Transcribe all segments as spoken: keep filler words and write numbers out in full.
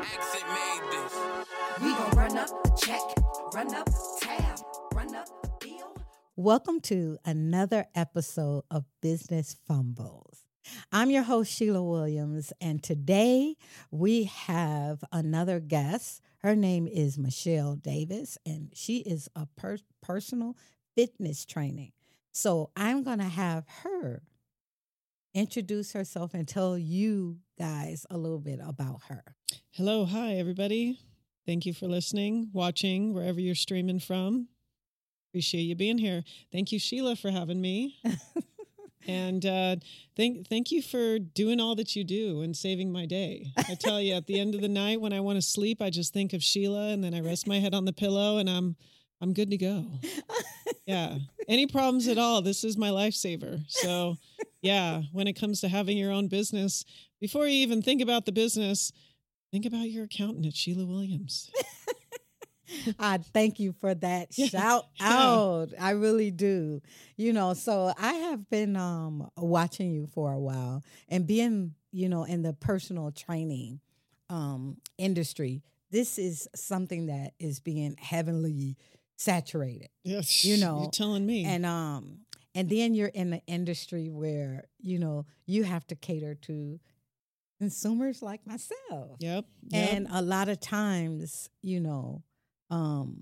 Accent made this. We gon' run up a check, run up a tab, run up a bill. Welcome to another episode of Business Fumbles. I'm your host, Sheila Williams, and today we have another guest. Her name is Michelle Davis, and she is a per- personal fitness training. So I'm going to have her introduce herself and tell you guys a little bit about her. Hello. Hi, everybody. Thank you for listening, watching, wherever you're streaming from. Appreciate you being here. Thank you, Sheila, for having me. And uh, thank thank you for doing all that you do and saving my day. I tell you, at the end of the night when I want to sleep, I just think of Sheila, and then I rest my head on the pillow, and I'm I'm good to go. Yeah. Any problems at all, this is my lifesaver. So, yeah, when it comes to having your own business, before you even think about the business, think about your accountant at Sheila Williams. I thank you for that Yeah. shout Yeah. out. I really do. You know, so I have been um, watching you for a while and being, you know, in the personal training um, industry. This is something that is being heavily saturated, Yes, you know, you're telling me. and um, and then you're in the industry where you know you have to cater to consumers like myself, Yep. yep. and a lot of times, you know. Um,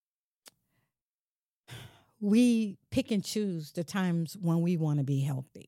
we pick and choose the times when we want to be healthy.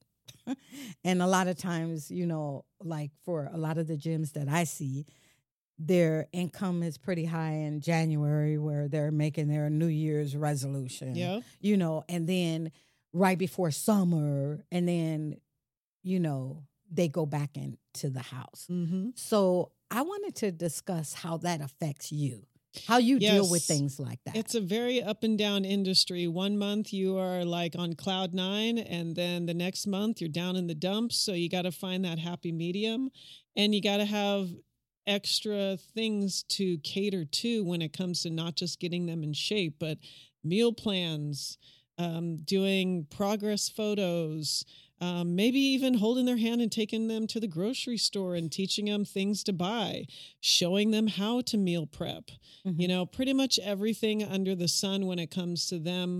And a lot of times, you know, like for a lot of the gyms that I see, their income is pretty high in January where they're making their New Year's resolution, Yep. you know, and then right before summer, and then, you know, they go back into the house. Mm-hmm. So I wanted to discuss how that affects you. How you deal with Yes. things like that. It's a very up and down industry. One month you are like on cloud nine, and then the next month you're down in the dumps. So you got to find that happy medium, and you got to have extra things to cater to when it comes to not just getting them in shape, but meal plans, um, doing progress photos, Um, maybe even holding their hand and taking them to the grocery store and teaching them things to buy, showing them how to meal prep, Mhm. you know, pretty much everything under the sun when it comes to them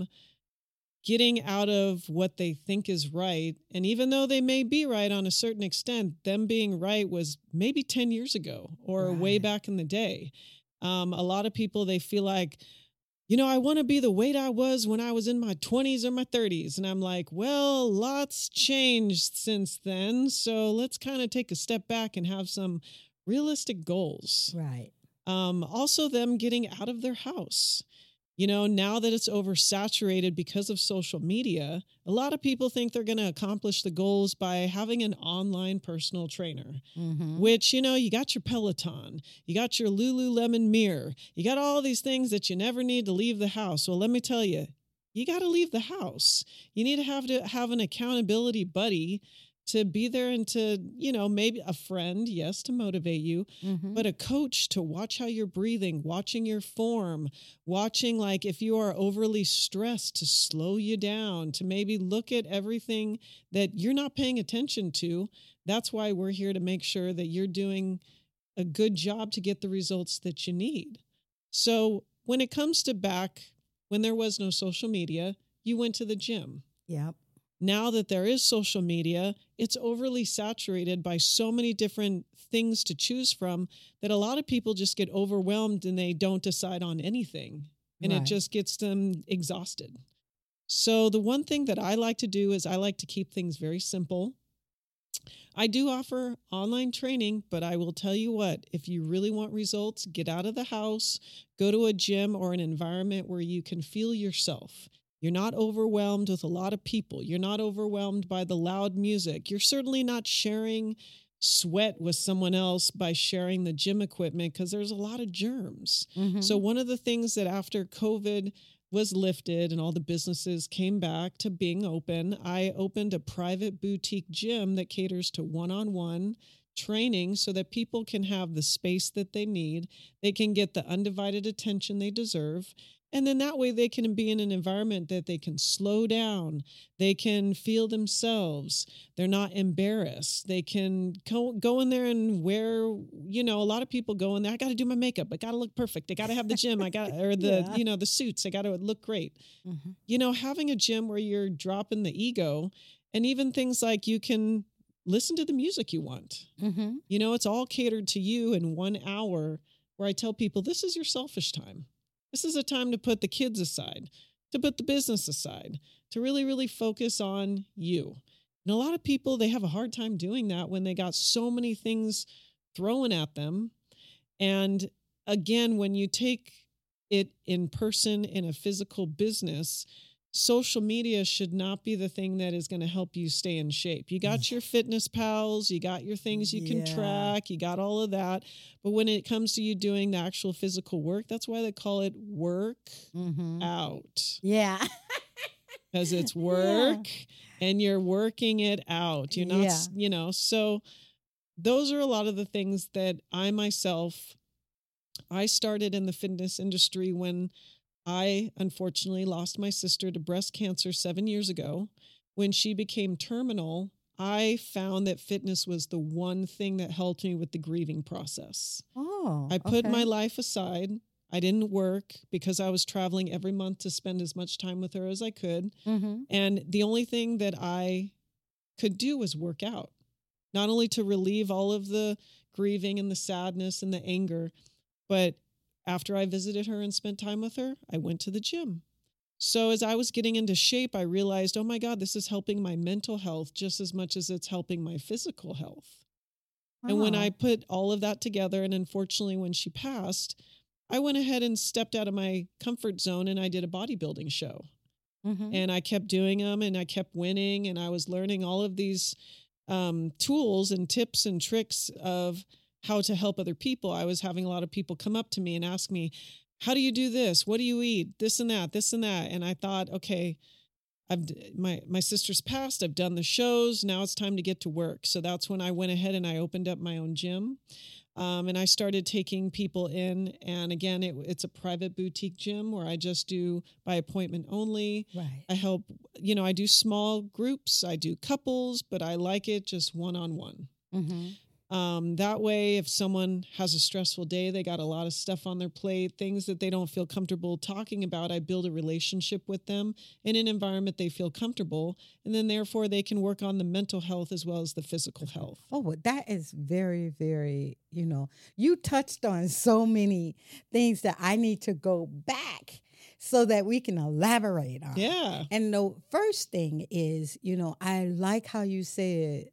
getting out of what they think is right. And even though they may be right on a certain extent, them being right was maybe ten years ago or way Right. back in the day. Um, a lot of people, they feel like, you know, I want to be the weight I was when I was in my twenties or my thirties. And I'm like, well, lots changed since then. So let's kind of take a step back and have some realistic goals. Right. Um, also, them getting out of their house. You know, now that it's oversaturated because of social media, a lot of people think they're going to accomplish the goals by having an online personal trainer. Mm-hmm. Which, you know, you got your Peloton, you got your Lululemon mirror, you got all these things that you never need to leave the house. Well, let me tell you, you got to leave the house. You need to have to have an accountability buddy to be there and to, you know, maybe a friend, yes, to motivate you, Mm-hmm. but a coach to watch how you're breathing, watching your form, watching like if you are overly stressed to slow you down, to maybe look at everything that you're not paying attention to. That's why we're here to make sure that you're doing a good job to get the results that you need. So when it comes to back, when there was no social media, you went to the gym. Yep. Now that there is social media, it's overly saturated by so many different things to choose from that a lot of people just get overwhelmed and they don't decide on anything. And Right. it just gets them exhausted. So the one thing that I like to do is I like to keep things very simple. I do offer online training, but I will tell you what, if you really want results, get out of the house, go to a gym or an environment where you can feel yourself. You're not overwhelmed with a lot of people. You're not overwhelmed by the loud music. You're certainly not sharing sweat with someone else by sharing the gym equipment because there's a lot of germs. Mm-hmm. So one of the things that after COVID was lifted and all the businesses came back to being open, I opened a private boutique gym that caters to one-on-one training so that people can have the space that they need. They can get the undivided attention they deserve. And then that way they can be in an environment that they can slow down. They can feel themselves. They're not embarrassed. They can go, go in there and wear, you know, a lot of people go in there, I got to do my makeup. I got to look perfect. I got to have the gym. I got, or the, Yeah. you know, the suits. I got to look great. Mm-hmm. You know, having a gym where you're dropping the ego, and even things like you can listen to the music you want. Mm-hmm. You know, it's all catered to you in one hour where I tell people, this is your selfish time. This is a time to put the kids aside, to put the business aside, to really, really focus on you. And a lot of people, they have a hard time doing that when they got so many things thrown at them. And again, when you take it in person in a physical business, social media should not be the thing that is going to help you stay in shape. You got your fitness pals, you got your things you can Yeah. track, you got all of that. But when it comes to you doing the actual physical work, that's why they call it work Mm-hmm. out. Yeah. Because it's work and you're working it out. You're not, Yeah. you know, so those are a lot of the things that I myself, I started in the fitness industry when I unfortunately lost my sister to breast cancer seven years ago. When she became terminal, I found that fitness was the one thing that helped me with the grieving process. Oh, I put okay. my life aside. I didn't work because I was traveling every month to spend as much time with her as I could. Mm-hmm. And the only thing that I could do was work out, not only to relieve all of the grieving and the sadness and the anger, but after I visited her and spent time with her, I went to the gym. So as I was getting into shape, I realized, oh my God, this is helping my mental health just as much as it's helping my physical health. And when Oh. I put all of that together, and unfortunately when she passed, I went ahead and stepped out of my comfort zone and I did a bodybuilding show. Mm-hmm. And I kept doing them and I kept winning, and I was learning all of these um, tools and tips and tricks of how to help other people. I was having a lot of people come up to me and ask me, how do you do this? What do you eat? This and that, this and that. And I thought, okay, I've my my sister's passed. I've done the shows. Now it's time to get to work. So that's when I went ahead and I opened up my own gym. Um, and I started taking people in. And again, it, it's a private boutique gym where I just do by appointment only. Right. I help, you know, I do small groups. I do couples, but I like it just one-on-one. Mm-hmm. Um, that way, if someone has a stressful day, they got a lot of stuff on their plate, things that they don't feel comfortable talking about, I build a relationship with them in an environment they feel comfortable. And then therefore they can work on the mental health as well as the physical health. Oh, well, that is very, very, you know, you touched on so many things that I need to go back so that we can elaborate on. Yeah. And the first thing is, you know, I like how you said,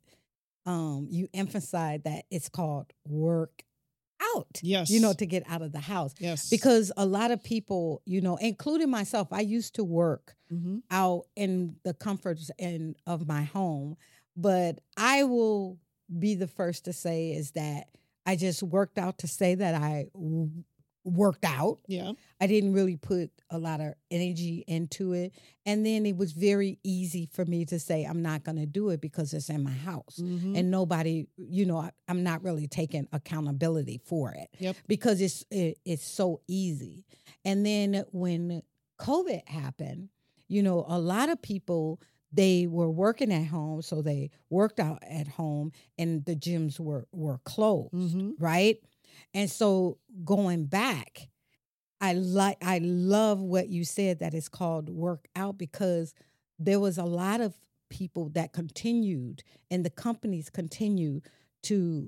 um, you emphasize that it's called work out. Yes. You know, to get out of the house. Yes. Because a lot of people, you know, including myself, I used to work Mm-hmm. out in the comforts and of my home. But I will be the first to say is that I just worked out to say that I w- worked out. Yeah. I didn't really put a lot of energy into it. And then it was very easy for me to say, I'm not going to do it because it's in my house. Mm-hmm. And nobody, you know, I, I'm not really taking accountability for it. Yep. Because it's it, it's so easy. And then when COVID happened, you know, a lot of people, they were working at home, so they worked out at home, and the gyms were were closed, Mm-hmm. right? And so going back, I like I love what you said that it's called work out, because there was a lot of people that continued, and the companies continue to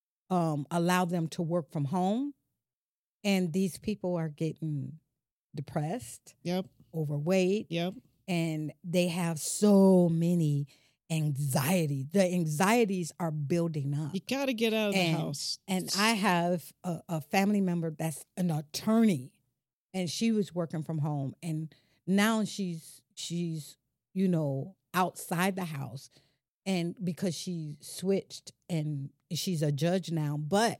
um, allow them to work from home, and these people are getting depressed, Yep. overweight, Yep. and they have so many anxiety. The anxieties are building up. You got to get out of the And- house. And I have a, a family member that's an attorney, and she was working from home, and now she's she's you know outside the house, and because she switched and she's a judge now, but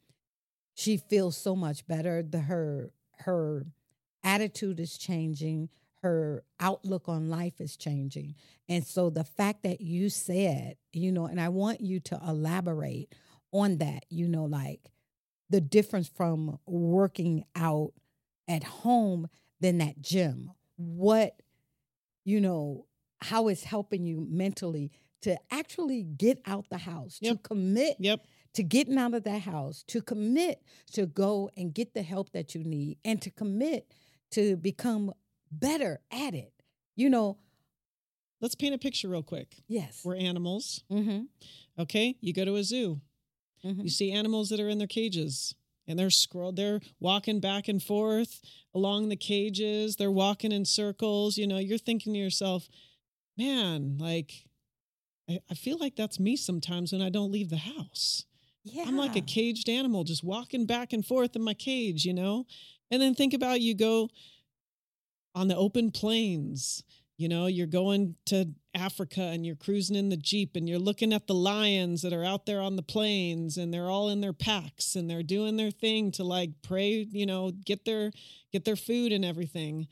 she feels so much better. The her her attitude is changing. Her outlook on life is changing. And so the fact that you said, you know, and I want you to elaborate on that, you know, like the difference from working out at home than that gym. What, you know, how it's helping you mentally to actually get out the house, Yep. to commit Yep. to getting out of that house, to commit to go and get the help that you need, and to commit to become better at it. You know, Let's paint a picture real quick. yes. We're animals. Mm-hmm. Okay. You go to a zoo. Mm-hmm. You see animals that are in their cages and they're scrolled. They're walking back and forth along the cages. They're walking in circles. You know, you're thinking to yourself, man, like, I, I feel like that's me sometimes when I don't leave the house. Yeah. I'm like a caged animal just walking back and forth in my cage, you know? And then think about you go on the open plains. You know, you're going to Africa and you're cruising in the Jeep and you're looking at the lions that are out there on the plains and they're all in their packs and they're doing their thing to like pray, you know, get their get their food and everything.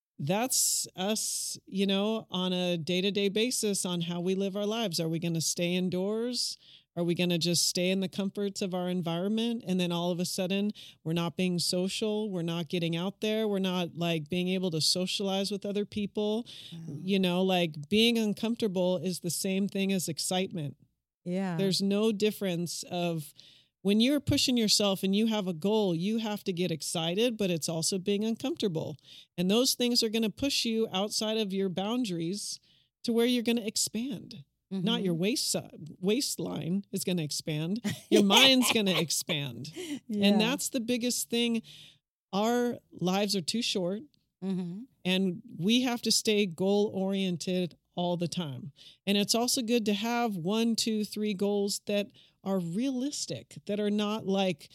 That's us, you know, on a day-to-day basis on how we live our lives. Are we going to stay indoors? Are we going to just stay in the comforts of our environment? And then all of a sudden we're not being social. We're not getting out there. We're not like being able to socialize with other people. Wow. You know, like being uncomfortable is the same thing as excitement. Yeah. There's no difference of when you're pushing yourself and you have a goal, you have to get excited, but it's also being uncomfortable. And those things are going to push you outside of your boundaries to where you're going to expand. Mhm. Not your waist si- waistline is going to expand. Your mind's going to expand. Yeah. And that's the biggest thing. Our lives are too short Mm-hmm. and we have to stay goal oriented all the time. And it's also good to have one, two, three goals that are realistic, that are not like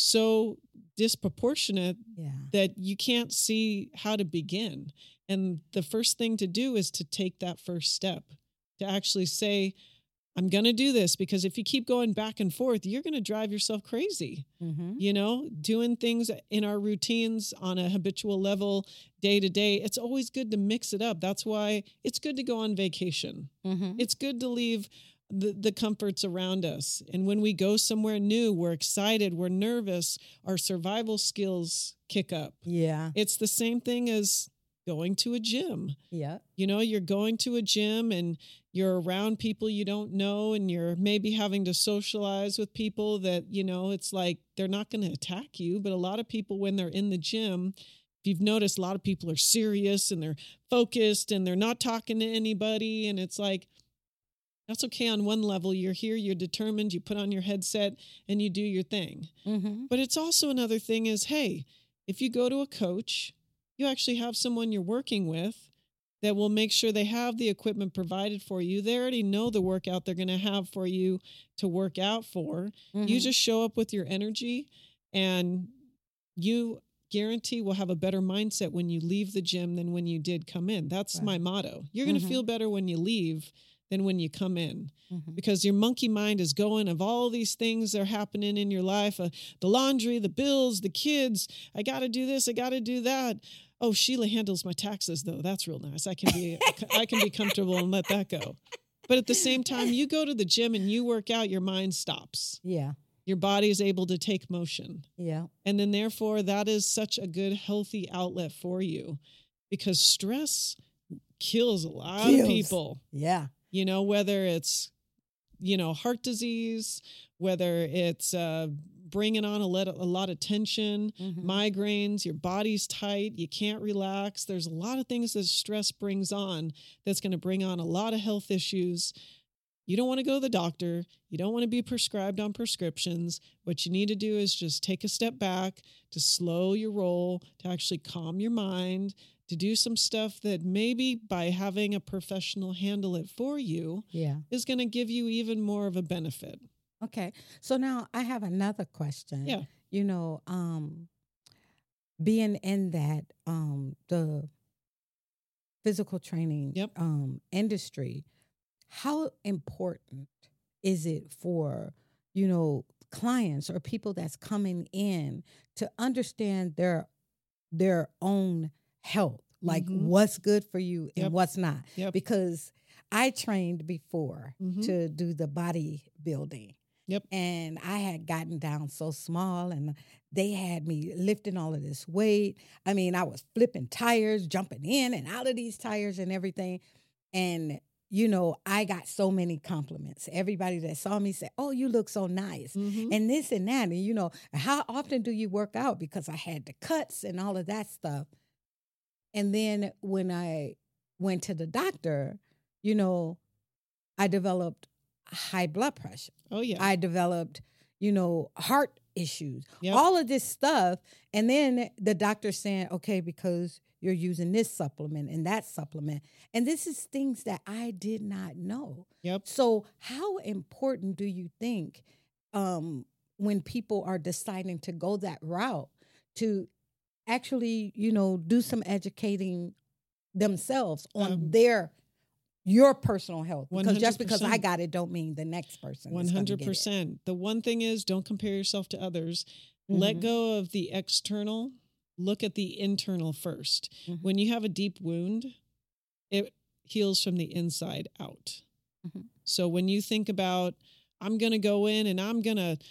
so disproportionate Yeah. that you can't see how to begin. And the first thing to do is to take that first step, to actually say, I'm going to do this, because if you keep going back and forth, you're going to drive yourself crazy. Mm-hmm. You know, doing things in our routines on a habitual level day to day. It's always good to mix it up. That's why it's good to go on vacation. Mm-hmm. It's good to leave the, the comforts around us. And when we go somewhere new, we're excited, we're nervous, our survival skills kick up. Yeah. It's the same thing as going to a gym. Yeah. You know, you're going to a gym and you're around people you don't know, and you're maybe having to socialize with people that, you know, it's like they're not going to attack you. But a lot of people, when they're in the gym, if you've noticed, a lot of people are serious and they're focused and they're not talking to anybody. And it's like, that's okay on one level. You're here, you're determined, you put on your headset and you do your thing. Mm-hmm. But it's also another thing is, hey, if you go to a coach, you actually have someone you're working with that will make sure they have the equipment provided for you. They already know the workout they're going to have for you to work out for. Mm-hmm. You just show up with your energy, and you guarantee will have a better mindset when you leave the gym than when you did come in. That's Right. my motto. You're going to Mhm. feel better when you leave than when you come in, Mm-hmm. because your monkey mind is going of all these things that are happening in your life, uh, the laundry, the bills, the kids. I got to do this. I got to do that. Oh, Sheila handles my taxes though. That's real nice. I can be, I can be comfortable and let that go. But at the same time, you go to the gym and you work out, your mind stops. Yeah. Your body is able to take motion. Yeah. And then therefore that is such a good, healthy outlet for you, because stress kills a lot Kills. of people, Yeah. you know, whether it's, you know, heart disease, whether it's uh, bringing on a lot, a lot of tension, Mhm. migraines, your body's tight, you can't relax. There's a lot of things that stress brings on that's going to bring on a lot of health issues. You don't want to go to the doctor. You don't want to be prescribed on prescriptions. What you need to do is just take a step back, to slow your roll, to actually calm your mind, to do some stuff that maybe by having a professional handle it for you Yeah. is going to give you even more of a benefit. Okay. So now I have another question. Yeah. You know, um, being in that um the physical training Yep. um industry, how important is it for, you know, clients or people that's coming in to understand their their own health, like Mhm. what's good for you and Yep. what's not? Yep. Because I trained before Mhm. to do the body building. Yep. And I had gotten down so small, and they had me lifting all of this weight. I mean, I was flipping tires, jumping in and out of these tires and everything. And, you know, I got so many compliments. Everybody that saw me said, "Oh, you look so nice." Mhm. And this and that. And, you know, how often do you work out? Because I had the cuts and all of that stuff. And then when I went to the doctor, you know, I developed high blood pressure. Oh, yeah. I developed, you know, heart issues, Yep. all of this stuff. And then the doctor saying, okay, because you're using this supplement and that supplement. And this is things that I did not know. Yep. So how important do you think um, when people are deciding to go that route to actually, you know, do some educating themselves on Um, their your personal health? Because just because I one hundred percent. got it don't mean the next person one is going to hundred get it. percent. The one thing is, don't compare yourself to others. Let Mhm. go of the external. Look at the internal first. Mhm. When you have a deep wound, it heals from the inside out. Mhm. So when you think about, I'm going to go in and I'm going to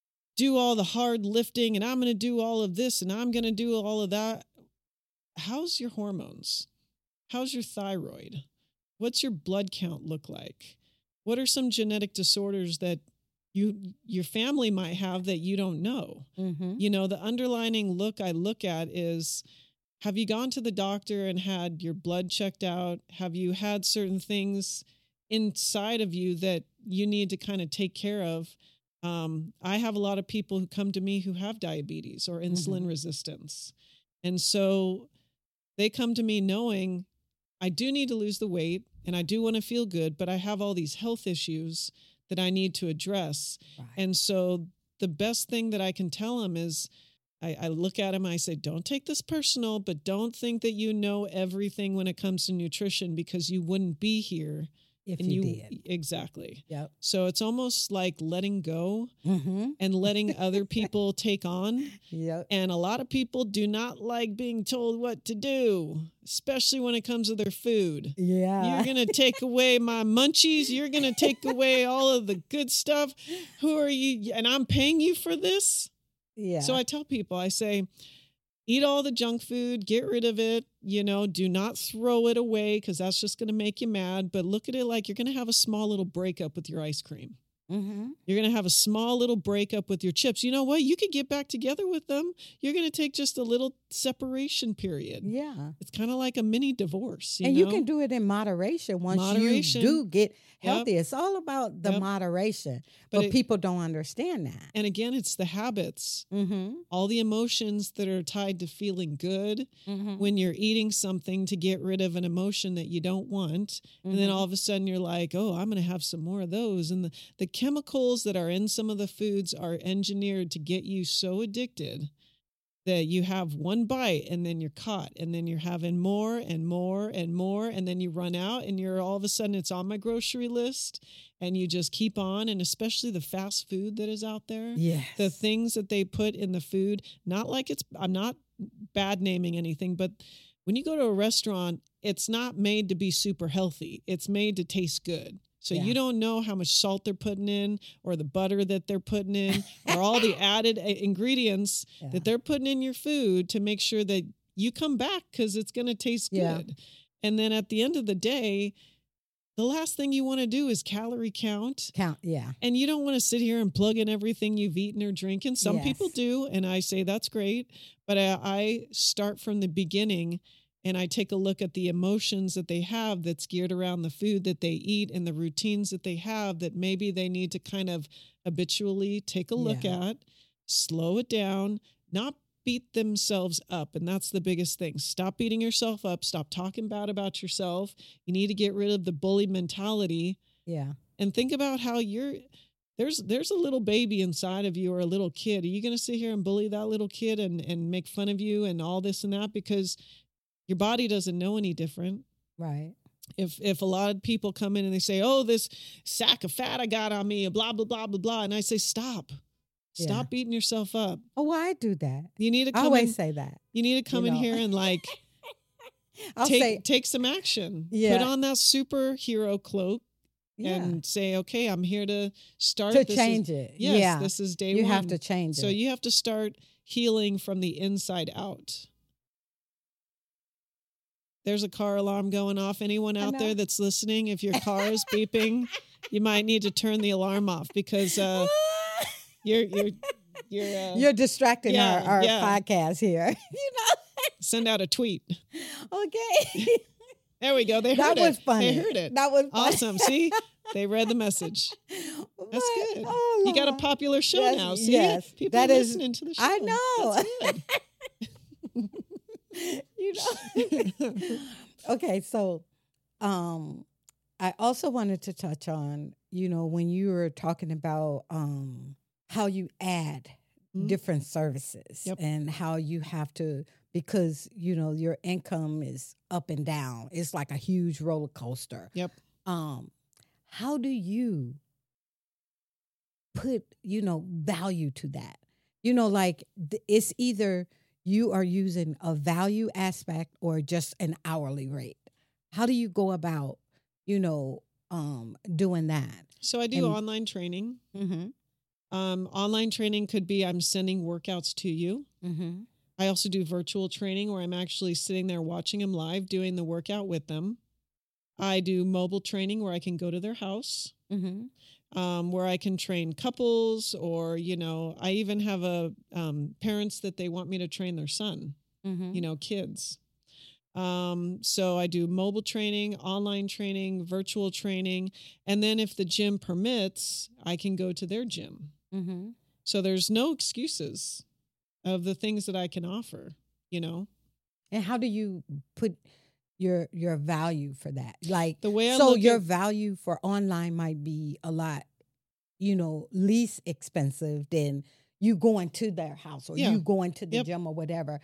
do all the hard lifting and I'm going to do all of this and I'm going to do all of that, how's your hormones? How's your thyroid? What's your blood count look like? What are some genetic disorders that you your family might have that you don't know? Mhm. You know, the underlining look I look at is, have you gone to the doctor and had your blood checked out? Have you had certain things inside of you that you need to kind of take care of? Um, I have a lot of people who come to me who have diabetes or insulin Mhm. resistance. And so they come to me knowing I do need to lose the weight and I do want to feel good, but I have all these health issues that I need to address. Right. And so the best thing that I can tell them is, I, I look at them, I say, don't take this personal, but don't think that you know everything when it comes to nutrition, because you wouldn't be here. If and you, you did. Exactly. Yep. So it's almost like letting go Mm-hmm. and letting other people take on. Yep. And a lot of people do not like being told what to do, especially when it comes to their food. Yeah. You're going to take away my munchies. You're going to take away all of the good stuff. Who are you? And I'm paying you for this. Yeah. So I tell people, I say, eat all the junk food, get rid of it, you know, do not throw it away because that's just going to make you mad. But look at it like you're going to have a small little breakup with your ice cream. Mm-hmm. You're going to have a small little breakup with your chips. You know what? You could get back together with them. You're going to take just a little separation period. Yeah. It's kind of like a mini divorce. You and know? you can do it in moderation once Moderation. you do get healthy. Yep. It's all about the Yep. moderation. But But, it- people don't understand that. And again, it's the habits, Mm-hmm. all the emotions that are tied to feeling good Mm-hmm. when you're eating something to get rid of an emotion that you don't want. And then Mhm. all of a sudden you're like, oh, I'm going to have some more of those. And the, the chemicals that are in some of the foods are engineered to get you so addicted that you have one bite and then you're caught, and then you're having more and more and more, and then you run out and you're all of a sudden it's on my grocery list, and you just keep on. And especially the fast food that is out there, Yes. the things that they put in the food, not like it's, I'm not bad naming anything, but when you go to a restaurant, it's not made to be super healthy. It's made to taste good. So Yeah. you don't know how much salt they're putting in, or the butter that they're putting in, or all the added uh, ingredients Yeah. that they're putting in your food to make sure that you come back because it's going to taste Yeah. good. And then at the end of the day, the last thing you want to do is calorie count. Count. Yeah. And you don't want to sit here and plug in everything you've eaten or drinking. Some Yes. people do, and I say that's great. But I, I start from the beginning, and I take a look at the emotions that they have that's geared around the food that they eat and the routines that they have that maybe they need to kind of habitually take a look Yeah. at, slow it down, not beat themselves up. And that's the biggest thing. Stop beating yourself up. Stop talking bad about yourself. You need to get rid of the bully mentality. Yeah. And think about how you're, there's there's a little baby inside of you, or a little kid. Are you going to sit here and bully that little kid and, and make fun of you and all this and that? Because your body doesn't know any different. Right. If if a lot of people come in and they say, oh, this sack of fat I got on me, blah, blah, blah, blah, blah. And I say, stop. Yeah. Stop beating yourself up. Oh, well, I do that. You need to I come always in, say that. you need to come you in know. here and like I'll take say, take some action. Yeah. Put on that superhero cloak Yeah. and say, okay, I'm here to start. To This change is, it. Yes, Yeah. this is day You one. have to change So it. you have to start healing from the inside out. There's a car alarm going off. Anyone I out know. there that's listening, if your car is beeping, you might need to turn the alarm off because uh, you're you're you're uh, You're distracting yeah, our, our yeah. podcast here. you send out a tweet. know? Okay. There we go. They heard That was it. funny. They heard it. That was funny. Awesome. See, they read the message. That's But- good. oh, You got a Lord. popular show That's- now. See, yes, people that are is- listening to the show. I know. That's good. you know. Okay, so um I also wanted to touch on, you know, when you were talking about um how you add Mhm. different services Yep. and how you have to, because you know your income is up and down. It's like a huge roller coaster. Yep. Um how do you put, you know, value to that? You know, like th- it's either you are using a value aspect or just an hourly rate. How do you go about, you know, um, doing that? So I do And- online training. Mm-hmm. Um, online training could be I'm sending workouts to you. Mm-hmm. I also do virtual training where I'm actually sitting there watching them live, doing the workout with them. I do mobile training where I can go to their house, Mm-hmm. um, where I can train couples, or, you know, I even have a um, parents that they want me to train their son, Mm-hmm. you know, kids. Um, so I do mobile training, online training, virtual training. And then if the gym permits, I can go to their gym. Mm-hmm. So there's no excuses of the things that I can offer, you know. And how do you put your your value for that? Like, The way I so look your at- value for online might be a lot, you know, least expensive than you going to their house or Yeah. you going to the Yep. gym or whatever.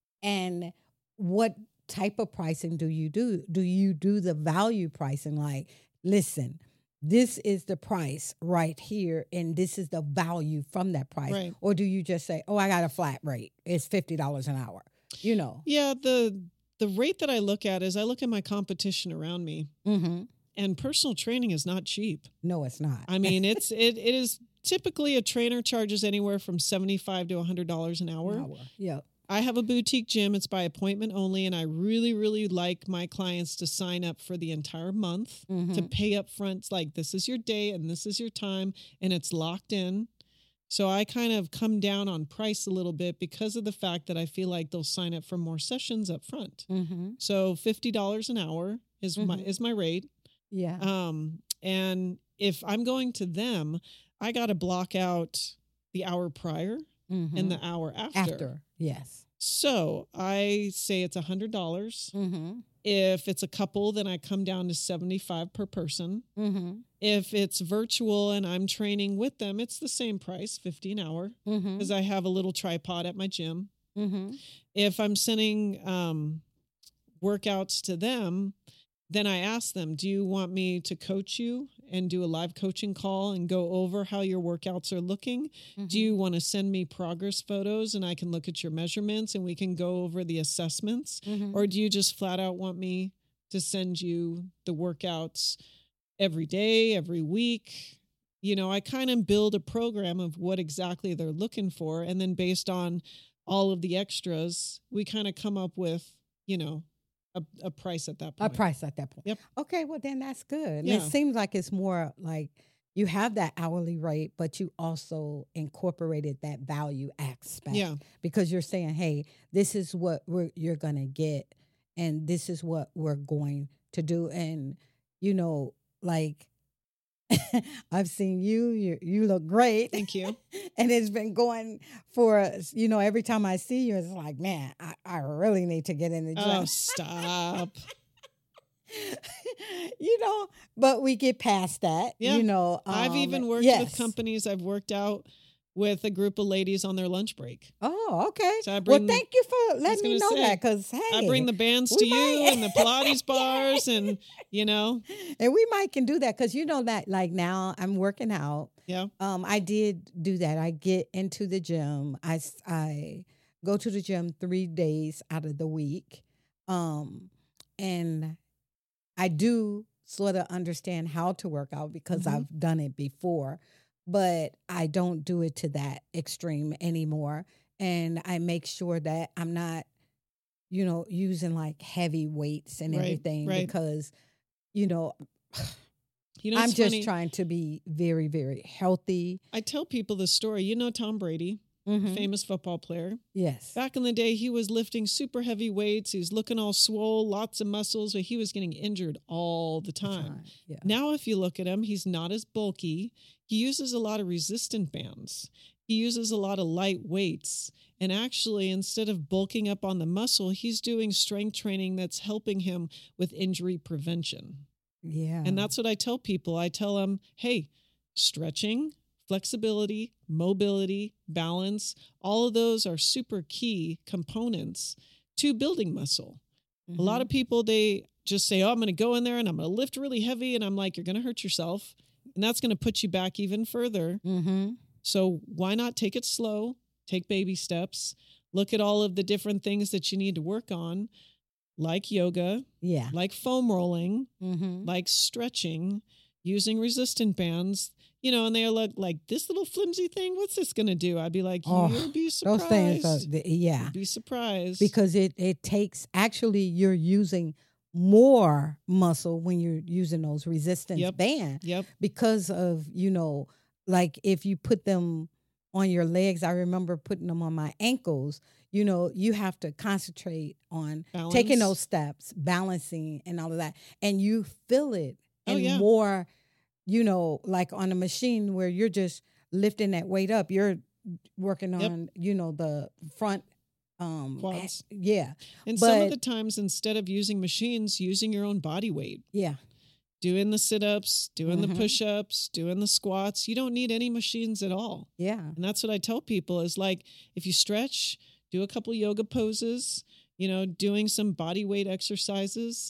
And what type of pricing do you do? Do you do the value pricing? Like, listen, this is the price right here, and this is the value from that price. Right. Or do you just say, oh, I got a flat rate. It's fifty dollars an hour, you know? Yeah, the the rate that I look at is I look at my competition around me, Mm-hmm. and personal training is not cheap. No, it's not. I mean, it's it it is typically a trainer charges anywhere from seventy-five to one hundred dollars an hour. An hour. Yeah. I have a boutique gym. It's by appointment only, and I really, really like my clients to sign up for the entire month, to Mhm. pay up front. It's like, this is your day and this is your time, and it's locked in. So I kind of come down on price a little bit because of the fact that I feel like they'll sign up for more sessions up front. Mm-hmm. So fifty dollars an hour is my Mhm. is my rate. Yeah. Um, and if I'm going to them, I got to block out the hour prior Mhm. and the hour after. After. Yes. So I say it's one hundred dollars. Mm-hmm. If it's a couple, then I come down to seventy-five per person. Mm-hmm. If it's virtual and I'm training with them, it's the same price, fifty an hour, Mm-hmm. because I have a little tripod at my gym. Mm-hmm. If I'm sending um, workouts to them, then I ask them, do you want me to coach you and do a live coaching call and go over how your workouts are looking? Do you want to send me progress photos and I can look at your measurements and we can go over the assessments? Mm-hmm. Or do you just flat out want me to send you the workouts every day, every week? You know, I kind of build a program of what exactly they're looking for. And then based on all of the extras, we kind of come up with, you know, a, a price at that A point. price at that point. Yep. Okay, well then that's good. And Yeah. it seems like it's more like you have that hourly rate, but you also incorporated that value aspect. Yeah. Because you're saying, hey, this is what we're you're gonna get, and this is what we're going to do. And you know, like I've seen you, you you look great. Thank you. And it's been going for, you know, every time I see you, it's like, man, I, I really need to get in the gym. Oh, stop. You know, but we get past that. Yeah. You know, I've um, even worked yes. with companies. I've worked out with a group of ladies on their lunch break. Oh, okay. So I well, bring- thank you for was letting me gonna know say, that, because hey, I bring the bands we to you might- and the Pilates bars and, you know, and we might can do that because you know that like now I'm working out. yeah. Um, I did do that. I get into the gym. I s- I go to the gym three days out of the week, um, and I do sort of understand how to work out because Mhm. I've done it before, but I don't do it to that extreme anymore. And I make sure that I'm not, you know, using like heavy weights and Right, everything right. because, you know, You know, I'm it's just funny. trying to be very, very healthy. I tell people the story. You know Tom Brady, Mhm. famous football player. Yes. Back in the day, he was lifting super heavy weights. He was looking all swole, lots of muscles, but he was getting injured all the time. Time. Yeah. Now, if you look at him, he's not as bulky. He uses a lot of resistant bands. He uses a lot of light weights. And actually, instead of bulking up on the muscle, he's doing strength training that's helping him with injury prevention. Yeah. And that's what I tell people. I tell them, hey, stretching, flexibility, mobility, balance, all of those are super key components to building muscle. Mm-hmm. A lot of people, they just say, oh, I'm going to go in there and I'm going to lift really heavy. And I'm like, you're going to hurt yourself. And that's going to put you back even further. Mm-hmm. So why not take it slow, take baby steps, look at all of the different things that you need to work on, like yoga, Yeah. like foam rolling, Mm-hmm. like stretching, using resistant bands, you know, and they're like, like this little flimsy thing, what's this going to do? I'd be like, Oh, you'll be surprised. Those things are, the- yeah. You'll be surprised. Because it, it takes, actually, you're using more muscle when you're using those resistance Yep. bands Yep. because of, you know, like if you put them on your legs, I remember putting them on my ankles, you know, you have to concentrate on Balance. taking those steps, balancing and all of that. And you feel it Oh, and yeah. more, you know, like on a machine where you're just lifting that weight up, you're working Yep. on, you know, the front um Quads. a- yeah. And some of but- the times, instead of using machines, using your own body weight, Yeah. doing the sit-ups, doing Mhm. the push-ups, doing the squats, you don't need any machines at all. Yeah. And that's what I tell people is like, if you stretch, do a couple yoga poses, you know, doing some body weight exercises,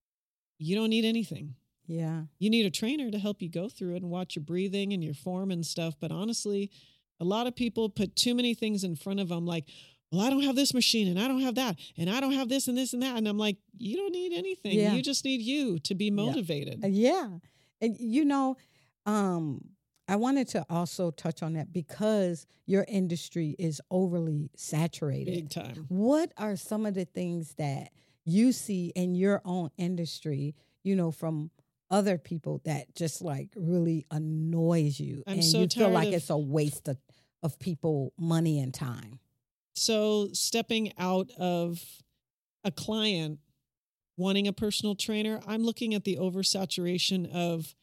you don't need anything. Yeah. You need a trainer to help you go through it and watch your breathing and your form and stuff. But honestly, a lot of people put too many things in front of them like, well, I don't have this machine and I don't have that and I don't have this and this and that. And I'm like, you don't need anything. Yeah. You just need you to be motivated. Uh, Yeah. And you know, um, I wanted to also touch on that because your industry is overly saturated. Big time. What are some of the things that you see in your own industry, you know, from other people that just like really annoys you I'm and so you feel tired like of- it's a waste of, of people money and time? So stepping out of a client wanting a personal trainer, I'm looking at the oversaturation of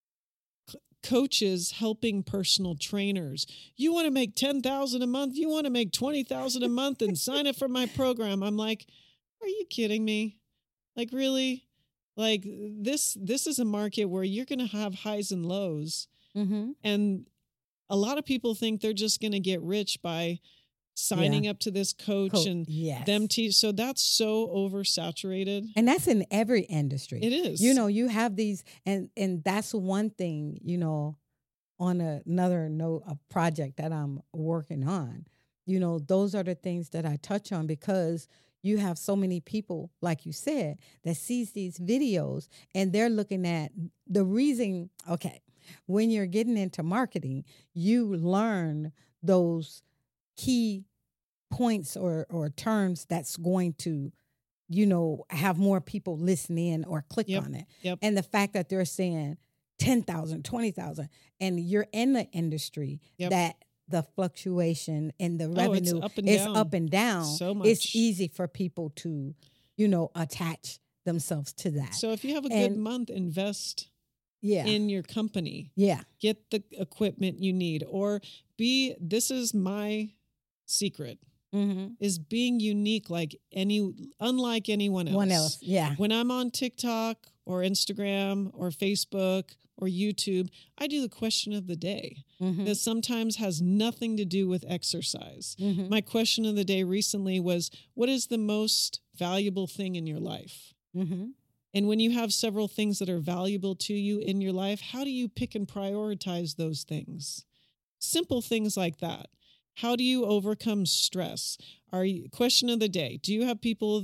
c- coaches helping personal trainers. You want to make ten thousand a month? You want to make twenty thousand a month and sign up for my program? I'm like, are you kidding me? Like really? Like this this is a market where you're going to have highs and lows, Mm-hmm. and a lot of people think they're just going to get rich by signing up to this coach and yes. them teach. So that's so oversaturated. And that's in every industry. It is. You know, you have these, and and that's one thing, you know, on a, another note, a project that I'm working on, you know, those are the things that I touch on because you have so many people, like you said, that sees these videos and they're looking at the reason, okay, when you're getting into marketing, you learn those key points or or terms that's going to, you know, have more people listen in or click Yep, on it. yep. And the fact that they're saying ten thousand, twenty thousand, and you're in the industry Yep. that the fluctuation in the Oh, it's revenue up and is down. up and down. So It's much. easy for people to, you know, attach themselves to that. So if you have a good And- month, invest yeah. in your company. yeah. Get the equipment you need, or be, this is my secret, Mm-hmm. is being unique like any, unlike anyone else. One else. Yeah. When I'm on TikTok or Instagram or Facebook or YouTube, I do the question of the day Mm-hmm. that sometimes has nothing to do with exercise. Mm-hmm. My question of the day recently was, what is the most valuable thing in your life? Mm-hmm. And when you have several things that are valuable to you in your life, how do you pick and prioritize those things? Simple things like that. How do you overcome stress? Are you, question of the day, do you have people that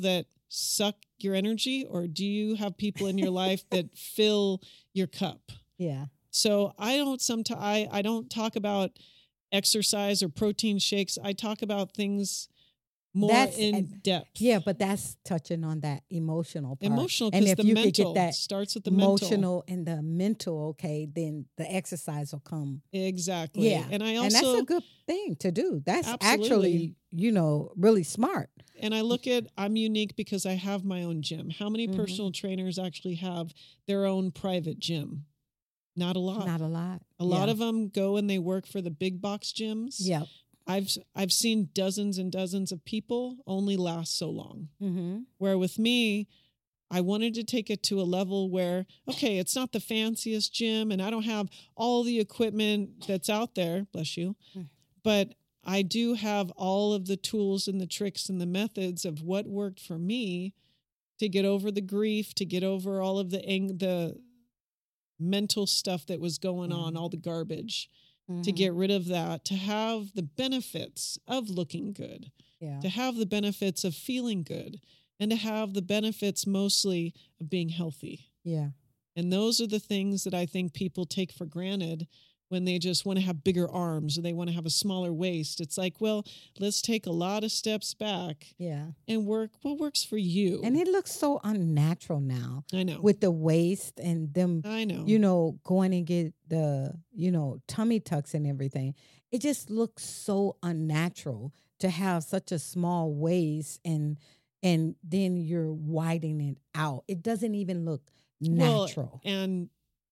suck your energy, or do you have people in your life that fill your cup? Yeah. So I don't sometimes I, I don't talk about exercise or protein shakes. I talk about things more That's, in and- depth. Yeah, but that's touching on that emotional part. Emotional, and because if the you mental could get that starts with the mental. emotional and the mental, okay, then the exercise will come. Exactly. Yeah. And I also and that's a good thing to do. That's Absolutely. actually, you know, really smart. And I look at, I'm unique because I have my own gym. How many Mhm. personal trainers actually have their own private gym? Not a lot. Not a lot. A lot of them go and they work for the big box gyms. Yeah. I've I've seen dozens and dozens of people only last so long. Mm-hmm. Where with me, I wanted to take it to a level where, okay, it's not the fanciest gym and I don't have all the equipment that's out there, bless you, Mm. but I do have all of the tools and the tricks and the methods of what worked for me to get over the grief, to get over all of the ang- the mental stuff that was going on, Mhm. all the garbage, Mm-hmm. to get rid of that, to have the benefits of looking good, yeah. to have the benefits of feeling good, and to have the benefits mostly of being healthy. Yeah. And those are the things that I think people take for granted when they just want to have bigger arms or they want to have a smaller waist. It's like, well, let's take a lot of steps back Yeah. and work what works for you. And it looks so unnatural now I know. with the waist and them, I know. you know, going and get the, you know, tummy tucks and everything. It just looks so unnatural to have such a small waist and and then you're widening it out. It doesn't even look natural. Well, and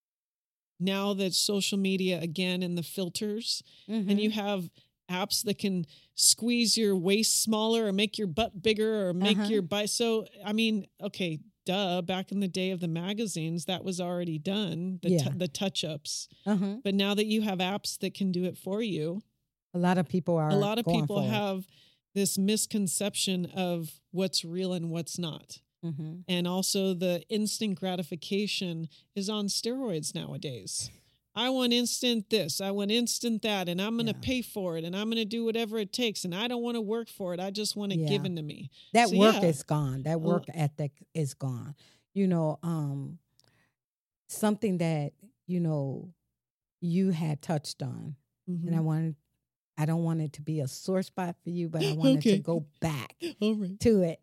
now that social media again and the filters, Mhm. and you have apps that can squeeze your waist smaller or make your butt bigger or make Uh-huh. your bi so I mean, okay, duh, back in the day of the magazines that was already done, the Yeah. t- the touch-ups. Uh-huh. But now that you have apps that can do it for you, A lot of people are a lot of going people for it. have this misconception of what's real and what's not. Mhm. And also the instant gratification is on steroids nowadays. I want instant this, I want instant that, and I'm going to Yeah. pay for it, and I'm going to do whatever it takes, and I don't want to work for it. I just want it Yeah. given to me. That So, work yeah. is gone. That Well- work ethic is gone. You know, um, something that, you know, you had touched on, Mhm. and I wanted, I don't want it to be a sore spot for you, but I wanted Okay. to go back All right. to it.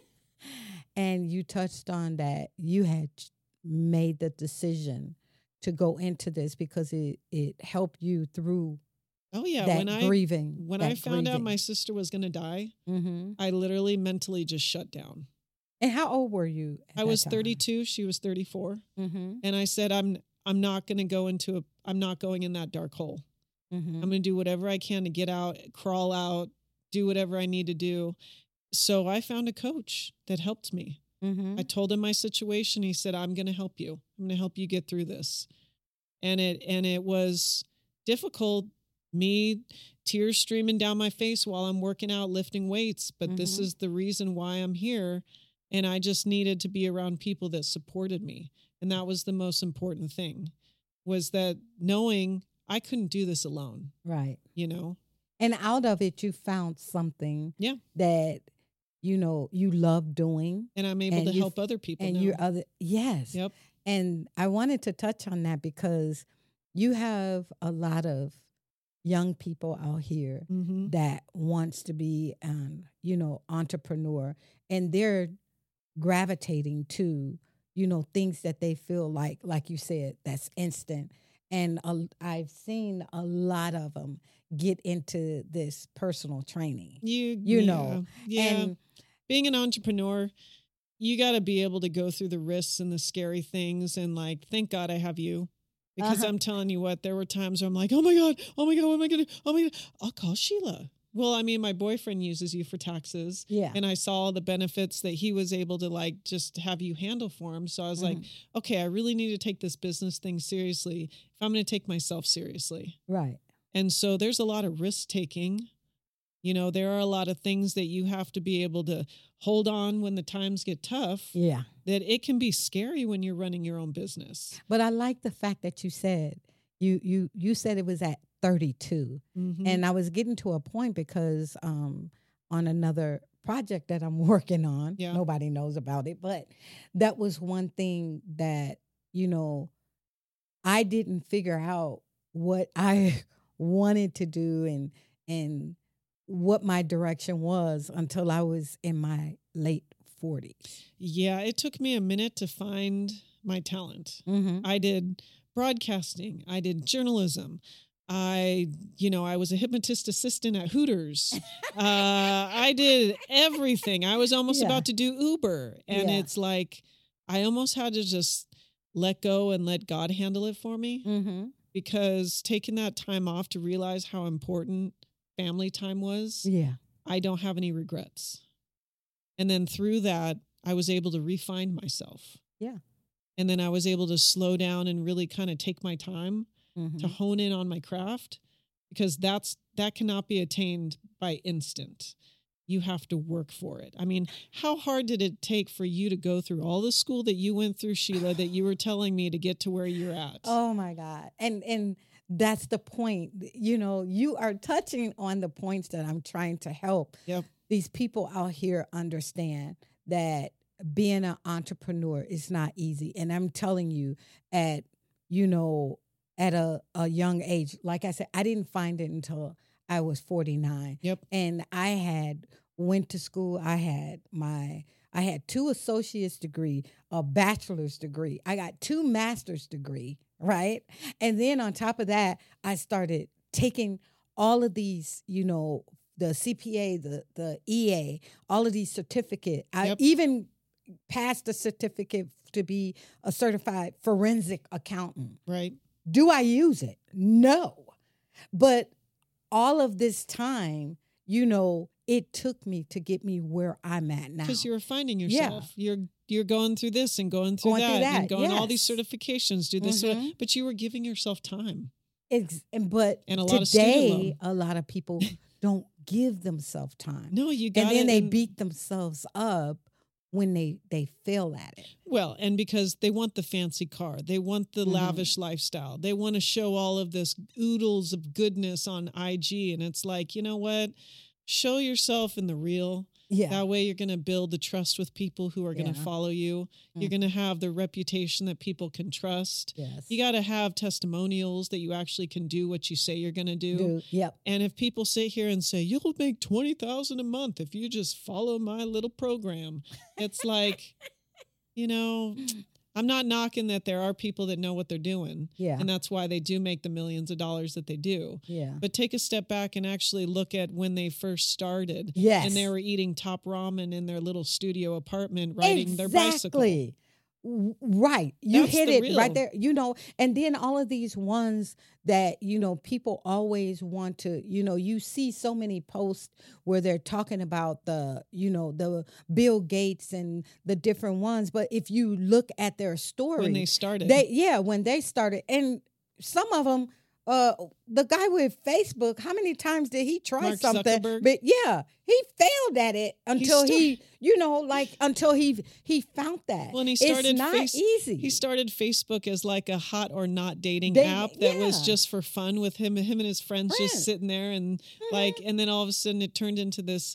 And you touched on that you had ch- made the decision to go into this because it, it helped you through Oh yeah, that when I grieving. when I found out my sister was going to die, hmm I literally mentally just shut down. And how old were you? at I that was time? thirty-two, she was thirty-four, Mm-hmm. and I said I'm I'm not going to go into a I'm not going in that dark hole. Mm-hmm. I'm going to do whatever I can to get out, crawl out, do whatever I need to do. So I found a coach that helped me. Mm-hmm. I told him my situation. He said, I'm going to help you. I'm going to help you get through this. And it, and it was difficult, me tears streaming down my face while I'm working out, lifting weights. But this Mhm. is the reason why I'm here. And I just needed to be around people that supported me. And that was the most important thing, was that knowing I couldn't do this alone, Right. you know? And out of it, you found something Yeah. that, you know, you love doing. And I'm able And to you- help other people And now. you're other, yes. Yep. And I wanted to touch on that because you have a lot of young people out here Mm-hmm. that wants to be, um, you know, entrepreneur, and they're gravitating to, you know, things that they feel like, like you said, that's instant. And uh, I've seen a lot of them get into this personal training. You, You yeah, know, yeah. And Being an entrepreneur, you got to be able to go through the risks and the scary things. And like, thank God I have you, because Uh-huh. I'm telling you what, there were times where I'm like, oh my God, oh my God, what am I going to, oh my God, I'll call Sheila. Well, I mean, my boyfriend uses you for taxes. yeah, And I saw the benefits that he was able to like just have you handle for him. So I was like, Mm-hmm. okay, I really need to take this business thing seriously if I'm going to take myself seriously. right. And so there's a lot of risk taking. You know, there are a lot of things that you have to be able to hold on when the times get tough, Yeah. that it can be scary when you're running your own business. But I like the fact that you said, you you you said it was at thirty-two. Mhm. And I was getting to a point because um, on another project that I'm working on. Yeah. Nobody knows about it, but that was one thing that, you know, I didn't figure out what I wanted to do and and what my direction was until I was in my late forties. Yeah, it took me a minute to find my talent. Mm-hmm. I did broadcasting. I did journalism. I, you know, I was a hypnotist assistant at Hooters. uh, I did everything. I was almost Yeah. about to do Uber. And Yeah. it's like, I almost had to just let go and let God handle it for me. Mm-hmm. Because taking that time off to realize how important family time was, Yeah. I don't have any regrets. And then through that, I was able to refine myself. Yeah. And then I was able to slow down and really kind of take my time Mm-hmm. to hone in on my craft, because that's that cannot be attained by instant. You have to work for it. I mean, how hard did it take for you to go through all the school that you went through, Sheila, that you were telling me to get to where you're at? Oh my God. And and that's the point. You know, you are touching on the points that I'm trying to help Yep. these people out here understand that being an entrepreneur is not easy. And I'm telling you, at, you know, at a, a young age, like I said, I didn't find it until I was forty-nine. Yep. And I had went to school. I had my, I had two associate's degree, a bachelor's degree. I got two master's degree, right? And then on top of that, I started taking all of these, you know, the C P A, the the E A, all of these certificate. I Yep. even passed a certificate to be a certified forensic accountant. Right. Do I use it? No. But all of this time, you know, it took me to get me where I'm at now. Because you're finding Yeah. yourself. You're you're going through this and going through, Going that, through that, and going all these yes. certifications, do this, sort of- Mhm. but you were giving yourself time. Ex- and- but And a lot of student today, loan. a lot of people don't give themselves time. No, you got And then it. they and- beat themselves up when they, they fail at it. Well, and because they want the fancy car, they want the Mhm. lavish lifestyle, they want to show all of this oodles of goodness on I G. And it's like, you know what? Show yourself in the real. Yeah. That way you're going to build the trust with people who are going to Yeah. follow you. You're Mm. going to have the reputation that people can trust. Yes. You got to have testimonials that you actually can do what you say you're going to do. do. Yep. And if people sit here and say, you'll make twenty thousand dollars a month if you just follow my little program, it's like, you know, I'm not knocking that there are people that know what they're doing. Yeah. And that's why they do make the millions of dollars that they do. Yeah. But take a step back and actually look at when they first started. Yes. And they were eating top ramen in their little studio apartment, riding their bicycle. Exactly. W- Right. You That's hit the it real. right there. You know, and then all of these ones that, you know, people always want to, you know, you see so many posts where they're talking about the, you know, the Bill Gates and the different ones. But if you look at their story, When they started. they, yeah, when they started, and some of them, uh, the guy with Facebook, how many times did he try Mark something? Zuckerberg? But yeah, he failed at it until sta- he, you know, like until he he found that. Well, and he started it's not face- easy. He started Facebook as like a hot or not dating They- app that was yeah. just for fun with him, him and his friends Friends. just sitting there and Mhm. like, and then all of a sudden it turned into this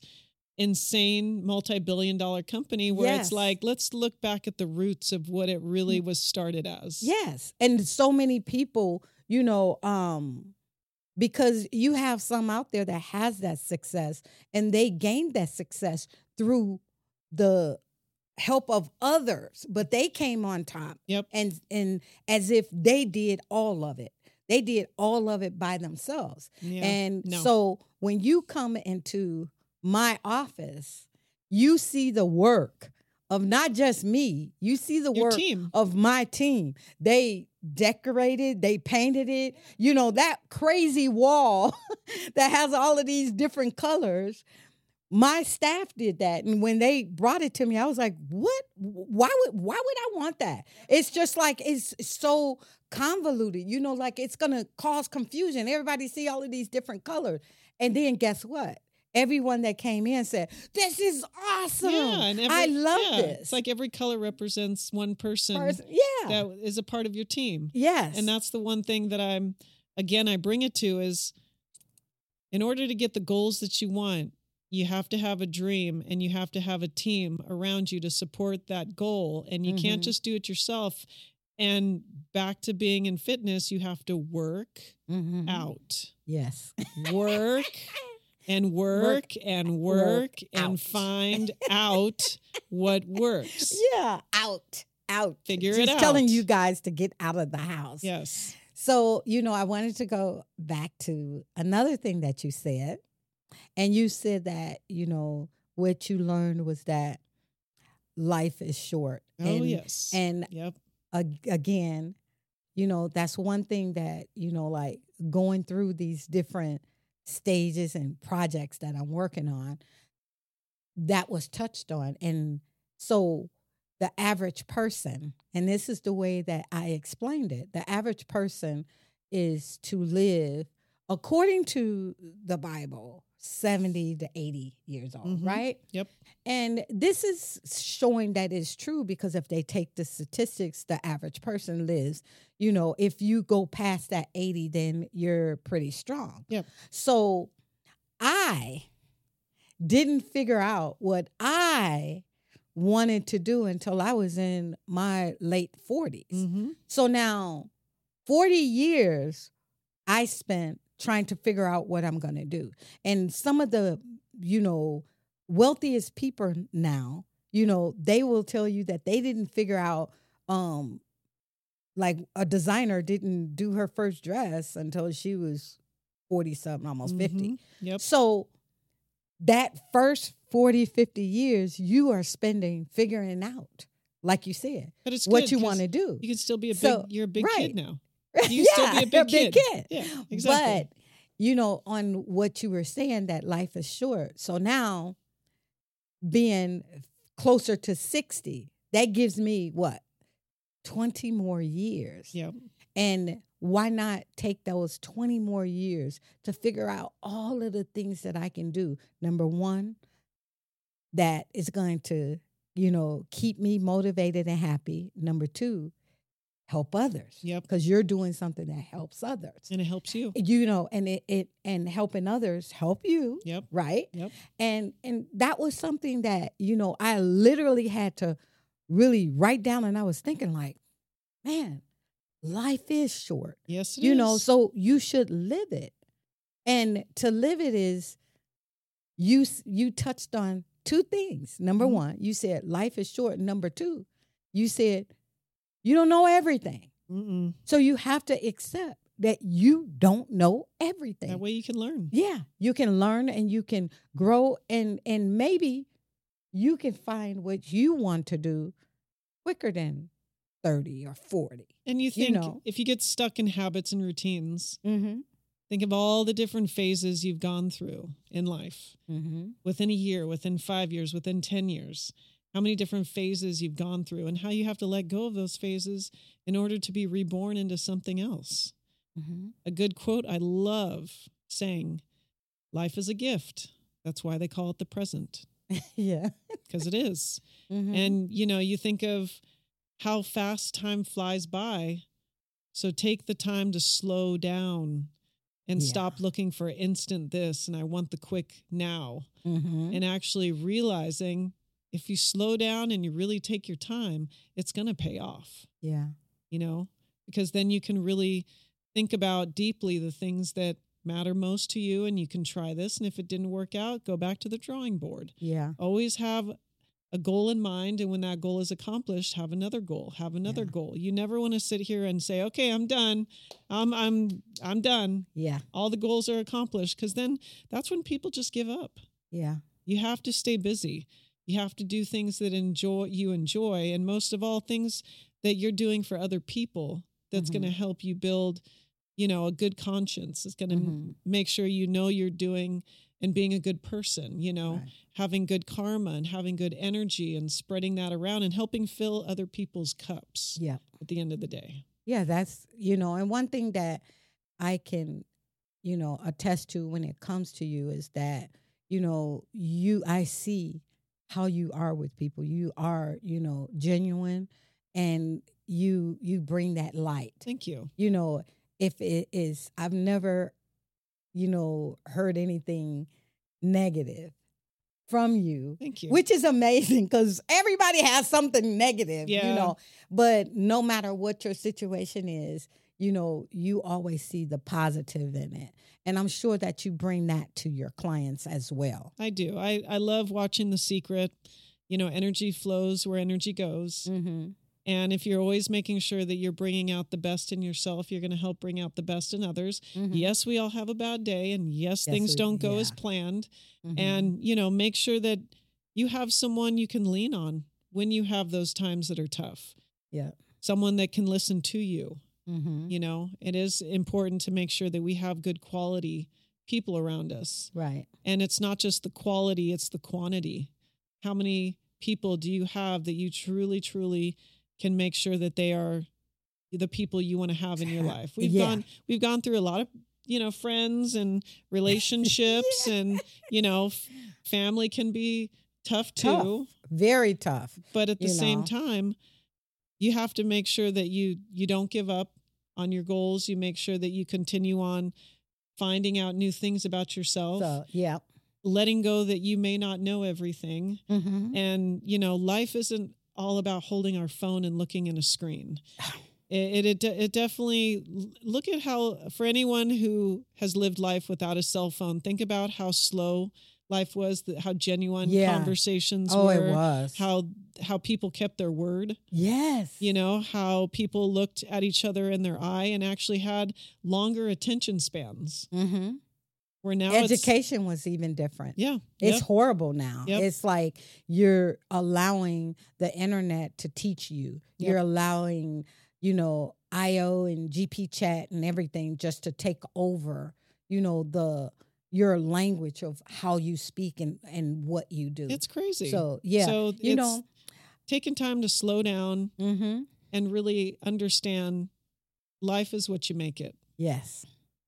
insane multi-billion dollar company where Yes. it's like, let's look back at the roots of what it really was started as. Yes, and so many people, you know, um, because you have some out there that has that success, and they gained that success through the help of others, but they came on top. Yep. And and as if they did all of it. They did all of it by themselves. Yeah. And No. so when you come into my office, you see the work of not just me, you see the Your work team. of my team. They decorated, they painted it. You know, that crazy wall that has all of these different colors. My staff did that, and when they brought it to me, I was like, "What? Why would? Why would I want that? It's just like it's so convoluted, you know. Like it's gonna cause confusion. Everybody see all of these different colors, and then guess what? Everyone that came in said, "This is awesome. Yeah, and every, I love yeah, this." It's like every color represents one person, Person- yeah, that is a part of your team. yes, And that's the one thing that I'm, again, I bring it to is in order to get the goals that you want, you have to have a dream and you have to have a team around you to support that goal. And you mm-hmm. can't just do it yourself. And back to being in fitness, you have to work mm-hmm. out. Yes. Work and work, work and work, work and out. Find out what works. Yeah. Out. Out. Figure Just it out. Telling you guys to get out of the house. Yes. So, you know, I wanted to go back to another thing that you said. And you said that, you know, what you learned was that life is short. Oh, and, yes. And yep. ag- again, you know, that's one thing that, you know, like going through these different stages and projects that I'm working on, that was touched on. And so the average person, and this is the way that I explained it, the average person is to live, according to the Bible, seventy to eighty years old, mm-hmm. right? Yep. And this is showing that it's true because if they take the statistics, the average person lives, you know, if you go past that eighty, then you're pretty strong. Yep. So I didn't figure out what I wanted to do until I was in my late forties. Mm-hmm. So now forty years I spent trying to figure out what I'm going to do. And some of the, you know, wealthiest people now, you know, they will tell you that they didn't figure out, um, like a designer didn't do her first dress until she was forty something, almost mm-hmm. fifty. Yep. So that first forty, fifty years you are spending figuring out, like you said, but it's what good, you want to do. You can still be a big, so, you're a big right. kid now. You can yeah, still be a big, a big kid. kid. Yeah, exactly. But, you know, on what you were saying, that life is short. So now being closer to sixty, that gives me what? twenty more years. Yep. And why not take those twenty more years to figure out all of the things that I can do? Number one, that is going to, you know, keep me motivated and happy. Number two, help others. Yep. Because you're doing something that helps others. And it helps you. You know, and it, it and helping others help you. Yep. Right? Yep. And and that was something that, you know, I literally had to really write down, and I was thinking like, man, life is short. Yes, it you is. know, so you should live it. And to live it is, you you touched on two things. Number mm-hmm. one, you said life is short. Number two, you said you don't know everything. Mm-mm. So you have to accept that you don't know everything. That way you can learn. Yeah, you can learn and you can grow, and and maybe you can find what you want to do quicker than thirty or forty. And you think, you know, if you get stuck in habits and routines, mm-hmm. think of all the different phases you've gone through in life, mm-hmm. within a year, within five years, within ten years, how many different phases you've gone through and how you have to let go of those phases in order to be reborn into something else. Mm-hmm. A good quote I love saying, life is a gift. That's why they call it the present. Yeah. Because it is. Mm-hmm. And, you know, you think of how fast time flies by. So take the time to slow down and yeah. stop looking for instant this and I want the quick now. Mm-hmm. And actually realizing if you slow down and you really take your time, it's going to pay off. Yeah. You know, because then you can really think about deeply the things that matter most to you, and you can try this. And if it didn't work out, go back to the drawing board. Yeah. Always have a goal in mind. And when that goal is accomplished, have another goal, have another yeah. goal. You never want to sit here and say, okay, I'm done. I'm, I'm, I'm done. Yeah. All the goals are accomplished. Cause then that's when people just give up. Yeah. You have to stay busy. You have to do things that enjoy you enjoy. And most of all, things that you're doing for other people that's mm-hmm. going to help you build, you know, a good conscience. It's going to mm-hmm. m- make sure you know you're doing and being a good person, you know, right. having good karma and having good energy and spreading that around and helping fill other people's cups yeah. at the end of the day. Yeah, that's, you know, and one thing that I can, you know, attest to when it comes to you is that, you know, you, I see how you are with people. You are, you know, genuine, and you, you bring that light. Thank you. You know, if it is, I've never, you know, heard anything negative from you. Thank you. Which is amazing because everybody has something negative, Yeah. you know. But no matter what your situation is, you know, you always see the positive in it. And I'm sure that you bring that to your clients as well. I do. I, I love watching The Secret. You know, energy flows where energy goes. Mm-hmm. And if you're always making sure that you're bringing out the best in yourself, you're going to help bring out the best in others. Mm-hmm. Yes, we all have a bad day, and yes, Yes, things we- don't go yeah. as planned. Mm-hmm. And, you know, make sure that you have someone you can lean on when you have those times that are tough. Yeah. Someone that can listen to you. Mm-hmm. You know, it is important to make sure that we have good quality people around us. Right. And it's not just the quality, it's the quantity. How many people do you have that you truly, truly can make sure that they are the people you want to have in your life? We've Yeah. gone, we've gone through a lot of, you know, friends and relationships Yeah. and, you know, f- family can be tough too. Tough. Very tough. But at the You same know. time, you have to make sure that you you don't give up on your goals. You make sure that you continue on finding out new things about yourself, So, yeah. letting go that you may not know everything. Mm-hmm. And, you know, life isn't all about holding our phone and looking in a screen. It, it, it definitely, look at how, for anyone who has lived life without a cell phone, think about how slow life was, that how genuine Yeah. conversations Oh, were, it was. how how people kept their word, Yes. you know, how people looked at each other in their eye and actually had longer attention spans. Mm-hmm. Where now it's, Education was even different. yeah, It's yep, horrible now. Yep. It's like you're allowing the internet to teach you. Yep. You're allowing, you know, I O and G P chat and everything just to take over, you know, the your language of how you speak and, and what you do. it's crazy. So, yeah. so you it's know. taking time to slow down Mm-hmm. and really understand life is what you make it. Yes.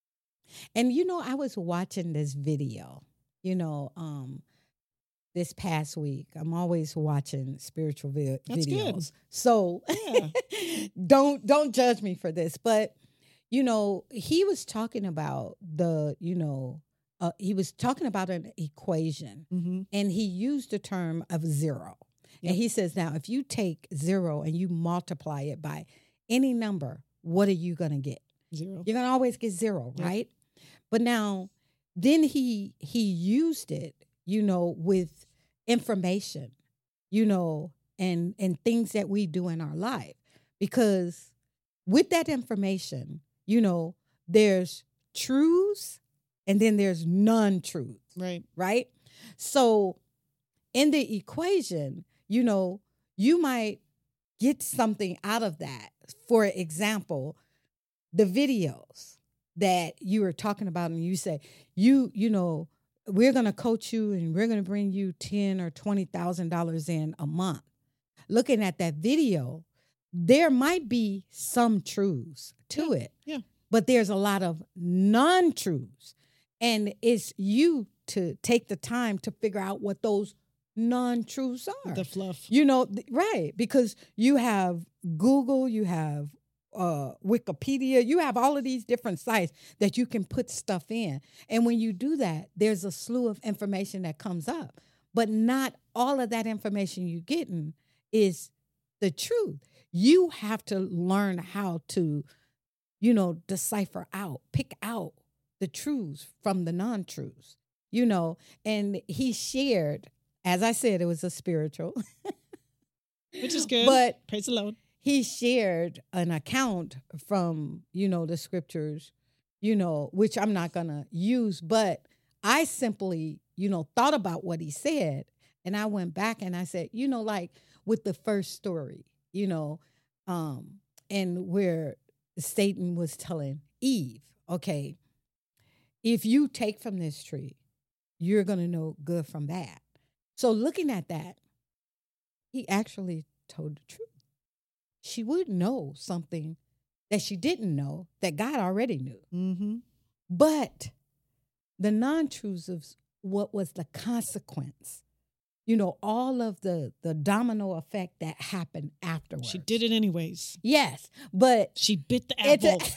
And you know, I was watching this video, you know, um, this past week. I'm always watching spiritual vi- That's good. videos. So Yeah. don't don't judge me for this. But, you know, he was talking about the, you know, uh, he was talking about an equation Mm-hmm. and he used the term of zero. Yep. And he says, now, if you take zero and you multiply it by any number, what are you going to get? Zero. You're going to always get zero, Yep. right? But now, then he he used it, you know, with information, you know, and and things that we do in our life. Because with that information, you know, there's truths and then there's non-truths, Right. right? So in the equation, you know, you might get something out of that. For example, the videos that you were talking about, and you say, you, you know, we're going to coach you and we're going to bring you ten or twenty thousand dollars in a month. Looking at that video, there might be some truths to Yeah, it. yeah. But there's a lot of non-truths. And it's you to take the time to figure out what those non-truths are. The fluff. You know, th- right, because you have Google, you have uh, Wikipedia, you have all of these different sites that you can put stuff in. And when you do that, there's a slew of information that comes up. But not all of that information you're getting is the truth. You have to learn how to, you know, decipher out, pick out the truths from the non-truths, you know. And he shared, as I said, it was a spiritual. Which is good. But praise the Lord. he shared an account from, you know, the scriptures, you know, which I'm not going to use, but I simply, you know, thought about what he said. And I went back and I said, you know, like with the first story, you know, um, and where Satan was telling Eve, okay, if you take from this tree, you're going to know good from bad. So looking at that, he actually told the truth. She would know something that she didn't know that God already knew. Mm-hmm. But the non-truths of what was the consequence, you know, all of the, the domino effect that happened afterwards. She did it anyways. Yes, but She bit the it's apple.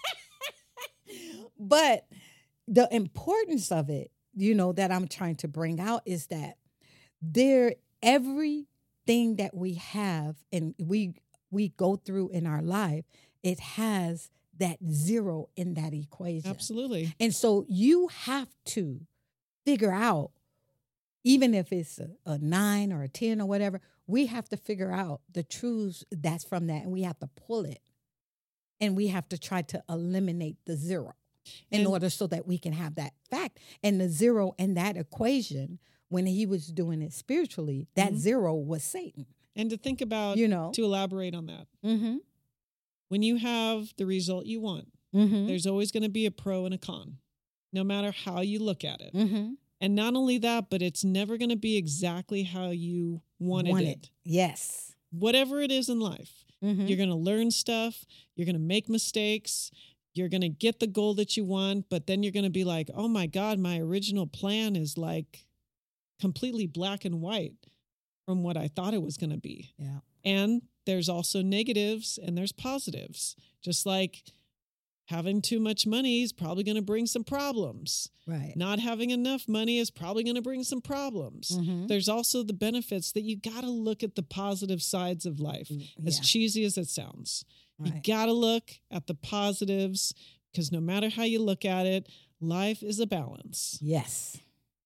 a- but the importance of it, you know, that I'm trying to bring out is that there, everything that we have and we we go through in our life, it has that zero in that equation. Absolutely. And so you have to figure out, even if it's a, a nine or a ten or whatever, we have to figure out the truths that's from that, and we have to pull it, and we have to try to eliminate the zero in And- order so that we can have that fact. And the zero in that equation, when he was doing it spiritually, that Mhm. zero was Satan. And to think about, You know. to elaborate on that, Mm-hmm. when you have the result you want, Mm-hmm. there's always going to be a pro and a con, no matter how you look at it. Mm-hmm. And not only that, but it's never going to be exactly how you wanted Want it. Yes. Whatever it is in life, Mm-hmm. you're going to learn stuff. You're going to make mistakes. You're going to get the goal that you want. But then you're going to be like, oh my God, my original plan is like completely black and white from what I thought it was going to be. Yeah. And there's also negatives and there's positives. Just like having too much money is probably going to bring some problems. Right. Not having enough money is probably going to bring some problems. Mhm. There's also the benefits that you got to look at the positive sides of life, as Yeah. cheesy as it sounds. You Right. got to look at the positives because no matter how you look at it, life is a balance. Yes.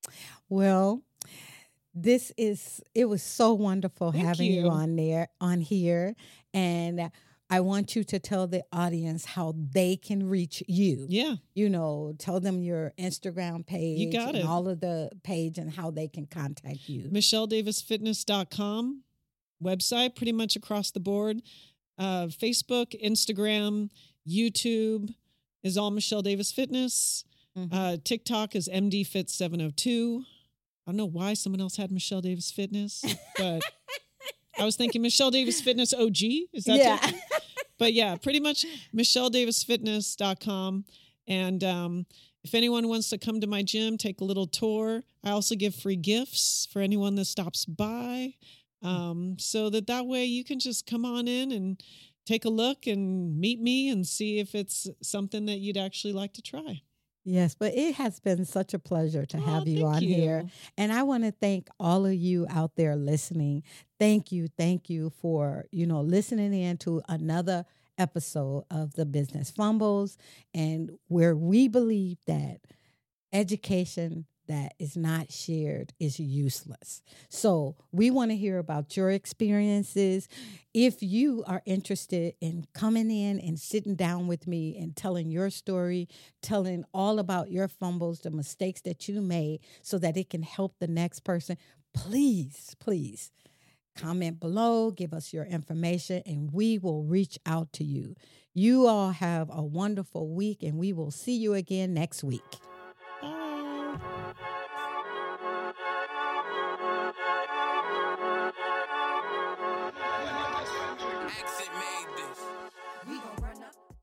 Well, this is, it was so wonderful Thank having you. you. on there, on here. And I want you to tell the audience how they can reach you. Yeah. You know, tell them your Instagram page got and it. all of the page and how they can contact you. Michelle Davis Fitness dot com website, pretty much across the board. Uh, Facebook, Instagram, YouTube is all Michelle Davis Fitness. Mhm. Uh, TikTok is M D Fit seven oh two. I don't know why someone else had Michelle Davis Fitness, but I was thinking Michelle Davis Fitness O G. Is that Yeah. it? But yeah, pretty much Michelle Davis Fitness dot com. And um, if anyone wants to come to my gym, take a little tour. I also give free gifts for anyone that stops by. Um, so that that way you can just come on in and take a look and meet me and see if it's something that you'd actually like to try. Yes, but it has been such a pleasure to Oh, have you thank on you. here. And I want to thank all of you out there listening. Thank you. Thank you for, you know, listening in to another episode of the Business Fumbles, and where we believe that education that is not shared is useless. So we want to hear about your experiences. If you are interested in coming in and sitting down with me and telling your story, telling all about your fumbles, the mistakes that you made, so that it can help the next person, please, please comment below, give us your information, and we will reach out to you. You all have a wonderful week, and we will see you again next week.